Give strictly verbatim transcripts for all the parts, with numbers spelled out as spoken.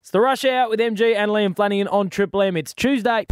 It's the Rush Hour with M G and Liam Flanagan on Triple M. It's Tuesday.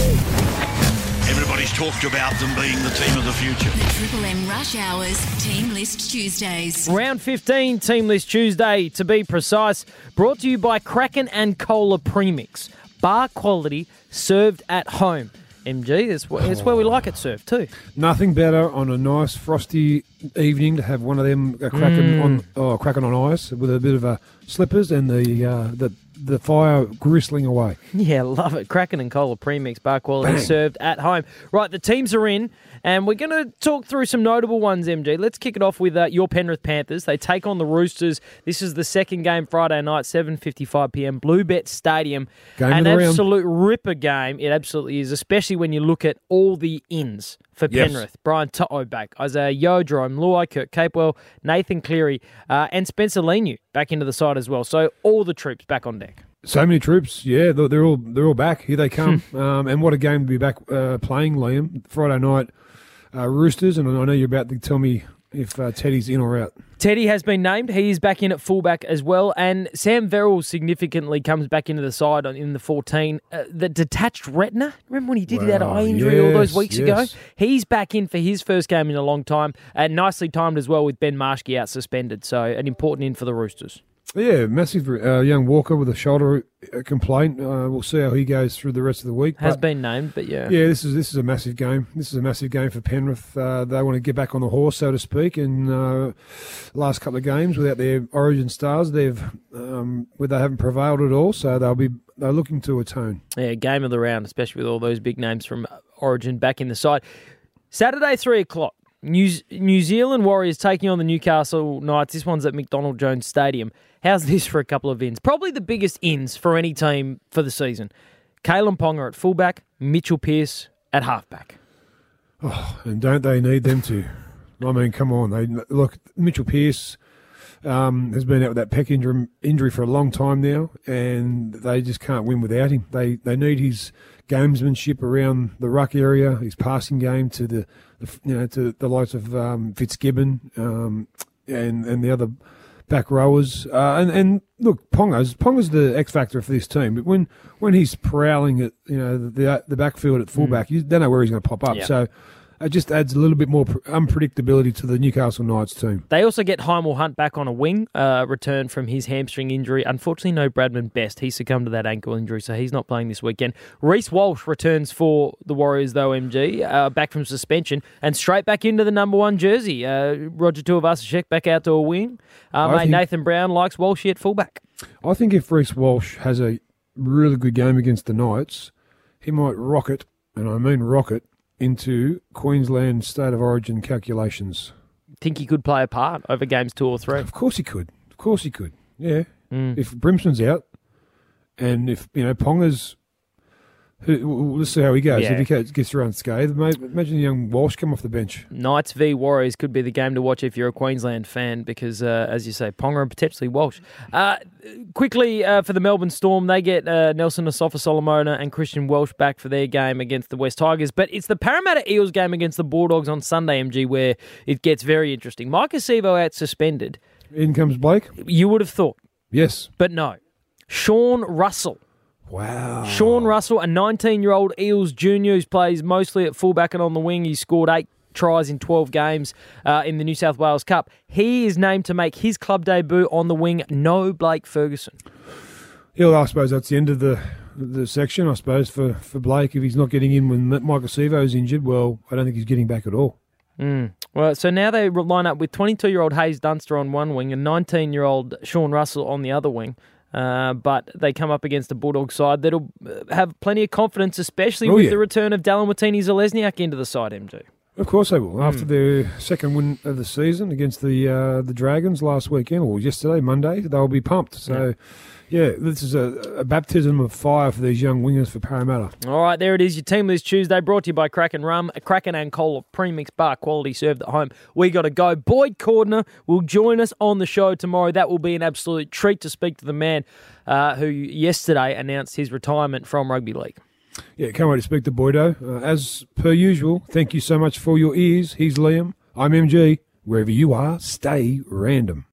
Everybody's talked about them being the team of the future. The Triple M Rush Hours Team List Tuesdays. Round fifteen, Team List Tuesday, to be precise, brought to you by Kraken and Cola Premix. Bar quality, served at home. M G, that's where, that's where we like it served too. Nothing better on a nice frosty evening to have one of them uh, cracking Mm. on oh, cracking on ice with a bit of uh, slippers and the uh, the the fire gristling away. Yeah, love it. Kraken and Cola Premix, bar quality, Bang. served at home. Right, the teams are in, and we're going to talk through some notable ones, M G. Let's kick it off with uh, your Penrith Panthers. They take on the Roosters. This is the second game Friday night, seven fifty-five p.m, Bluebet Stadium. Game An of the round. absolute ripper game. It absolutely is, especially when you look at all the ins for Yes. Penrith. Brian To'o back, Isaiah Yeo, Jerome Luai, Kurt Capewell, Nathan Cleary, uh, and Spencer Leniu back into the side as well. So all the troops back on deck. So many troops, yeah, they're, they're all they're all back. Here they come, um, and what a game to be back uh, playing, Liam. Friday night, uh, Roosters, and I know you're about to tell me if uh, Teddy's in or out. Teddy has been named. He is back in at fullback as well. And Sam Verrill significantly comes back into the side on, in the fourteen. Uh, the detached retina, remember when he did that Wow, eye injury all those yes, weeks yes. ago? He's back in for his first game in a long time. And nicely timed as well with Ben Marshke out suspended. So an important in for the Roosters. Yeah, massive uh, young Walker with a shoulder uh, complaint. Uh, we'll see how he goes through the rest of the week. Has but, been named, but yeah. Yeah, this is this is a massive game. This is a massive game for Penrith. Uh, they want to get back on the horse, so to speak. In uh, last couple of games without their Origin stars, they've um, where they haven't prevailed at all. So they'll be they're looking to atone. Yeah, game of the round, especially with all those big names from Origin back in the side. Saturday, three o'clock. New, New Zealand Warriors taking on the Newcastle Knights. This one's at McDonald Jones Stadium. How's this for a couple of ins? Probably the biggest ins for any team for the season. Kalen Ponga at fullback, Mitchell Pearce at halfback. Oh, and don't they need them to? I mean, come on. They look. Mitchell Pearce um, has been out with that pec injury, injury for a long time now, and they just can't win without him. They they need his gamesmanship around the ruck area, his passing game to the, the you know to the likes of um, Fitzgibbon um, and and the other back rowers. Uh, and and look, Ponga's Ponga's the X factor for this team. But when when he's prowling at you know the the backfield at fullback, you don't know where he's going to pop up. Yeah. So it just adds a little bit more unpredictability to the Newcastle Knights team. They also get Heimel Hunt back on a wing, uh, return from his hamstring injury. Unfortunately, no Bradman Best. He succumbed to that ankle injury, so he's not playing this weekend. Reece Walsh returns for the Warriors, though, M G, uh, back from suspension, and straight back into the number one jersey. Uh, Roger Tuivasa-Sheck back out to a wing. Uh, mate, think- Nathan Brown likes Walshy at fullback. I think if Reece Walsh has a really good game against the Knights, he might rocket, and I mean rocket, into Queensland State of Origin calculations. Think he could play a part over games two or three. Of course he could. Of course he could. Yeah. Mm. If Brimson's out, and if you know Ponga's, who, well, let's see how he goes. Yeah. If he gets through unscathed, mate, imagine the young Walsh come off the bench. Knights v Warriors could be the game to watch if you're a Queensland fan because, uh, as you say, Ponga and potentially Walsh. Uh, quickly, uh, for the Melbourne Storm, they get uh, Nelson Asafa-Solomona and Christian Welsh back for their game against the West Tigers. But it's the Parramatta Eels game against the Bulldogs on Sunday, M G, where it gets very interesting. Mike Acevo out suspended. In comes Blake. You would have thought, Yes. but no. Sean Russell. Wow. Sean Russell, a nineteen-year-old Eels junior who plays mostly at fullback and on the wing. He scored eight tries in twelve games uh, in the New South Wales Cup. He is named to make his club debut on the wing. No Blake Ferguson. Yeah, well, I suppose that's the end of the the section, I suppose, for, for Blake. If he's not getting in when Michael Sevo's injured, well, I don't think he's getting back at all. Mm. Well, so now they line up with twenty-two-year-old Hayes Dunster on one wing and nineteen-year-old Sean Russell on the other wing. Uh, but they come up against a Bulldog side that'll have plenty of confidence, especially Oh, with yeah. the return of Dallin Watini-Zalesniak into the side, M G. Of course they will. Hmm. After their second win of the season against the uh, the Dragons last weekend, or yesterday, Monday, they'll be pumped. So, yeah, this is a, a baptism of fire for these young wingers for Parramatta. All right, there it is, your Team List Tuesday, brought to you by Kraken Rum, Kraken and Cola Premix Bar, quality served at home. We got to go. Boyd Cordner will join us on the show tomorrow. That will be an absolute treat to speak to the man uh, who yesterday announced his retirement from rugby league. Yeah, can't wait to speak to Boydo. Uh, as per usual, thank you so much for your ears. He's Liam. I'm M G. Wherever you are, stay random.